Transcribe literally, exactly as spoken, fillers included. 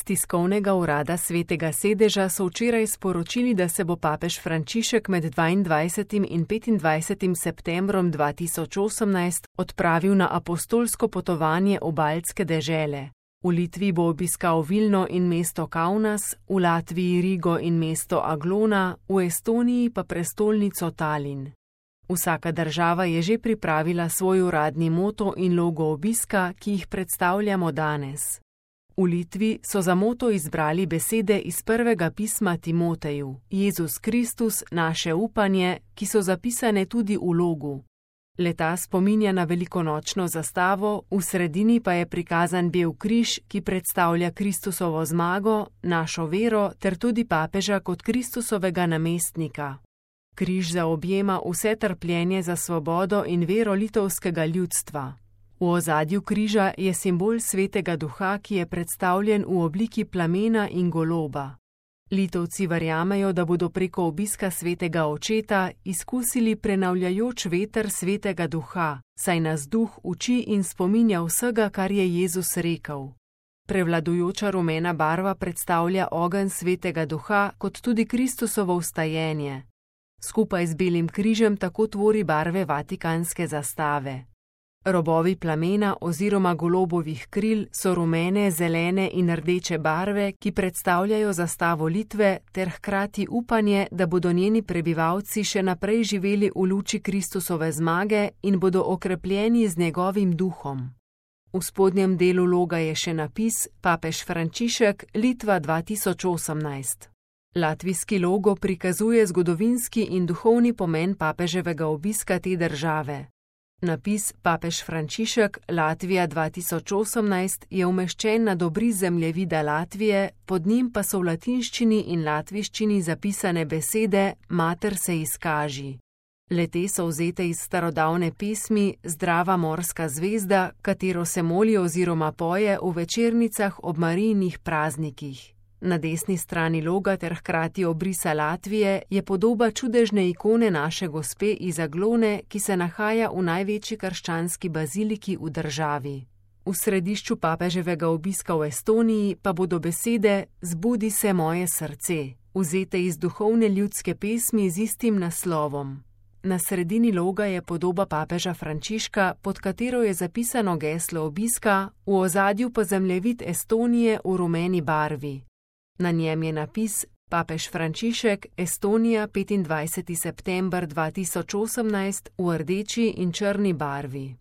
tiskovnega urada Svetega sedeža so včeraj sporočili, da se bo papež Frančišek med dvaindvajsetim in petindvajsetim septembrom dva tisoč osemnajst odpravil na apostolsko potovanje v baltske dežele. V Litvi bo obiskal Vilno in mesto Kaunas, v Latviji Rigo in mesto Aglona, v Estoniji pa prestolnico Talin. Vsaka država je že pripravila svoj uradni moto in logo obiska, ki jih predstavljamo danes. V Litvi so za moto izbrali besede iz prvega pisma Timoteju, Jezus Kristus, naše upanje, ki so zapisane tudi v logu. Leta spominja na velikonočno zastavo, v sredini pa je prikazan bel križ, ki predstavlja Kristusovo zmago, našo vero ter tudi papeža kot Kristusovega namestnika. Križ zaobjema vse trpljenje za svobodo in vero litovskega ljudstva. V ozadju križa je simbol Svetega Duha, ki je predstavljen v obliki plamena in goloba. Litovci verjamejo, da bodo preko obiska Svetega Očeta izkusili prenavljajoč veter Svetega Duha, saj nas Duh uči in spominja vsega, kar je Jezus rekel. Prevladujoča rumena barva predstavlja ogenj Svetega Duha kot tudi Kristusovo vstajenje. Skupaj z belim križem tako tvori barve vatikanske zastave. Robovi plamena oziroma golobovih kril so rumene, zelene in rdeče barve, ki predstavljajo zastavo Litve ter hkrati upanje, da bodo njeni prebivalci še naprej živeli v luči Kristusove zmage in bodo okrepljeni z njegovim duhom. V spodnjem delu loga je še napis Papež Frančišek, Litva dva tisoč osemnajst. Latvijski logo prikazuje zgodovinski in duhovni pomen papeževega obiska te države. Napis Papež Frančišek, Latvija dva tisoč osemnajst je umeščen na obris zemljevida Latvije, pod njim pa so v latinščini in latviščini zapisane besede Mater se izkaži. Le-te so vzete iz starodavne pesmi Zdrava morska zvezda, katero se moli oziroma poje v večernicah ob Marijinih praznikih. Na desni strani loga ter hkrati obrisa Latvije je podoba čudežne ikone naše gospe iz Aglone, ki se nahaja v največji krščanski baziliki v državi. V središču papeževega obiska v Estoniji pa bodo besede Zbudi se moje srce, vzete iz duhovne ljudske pesmi z istim naslovom. Na sredini loga je podoba papeža Frančiška, pod katero je zapisano geslo obiska, v ozadju pa zemljevid Estonije v rumeni barvi. Na njem je napis Papež Frančišek, Estonija, petindvajseti september dva tisoč osemnajst v rdeči in črni barvi.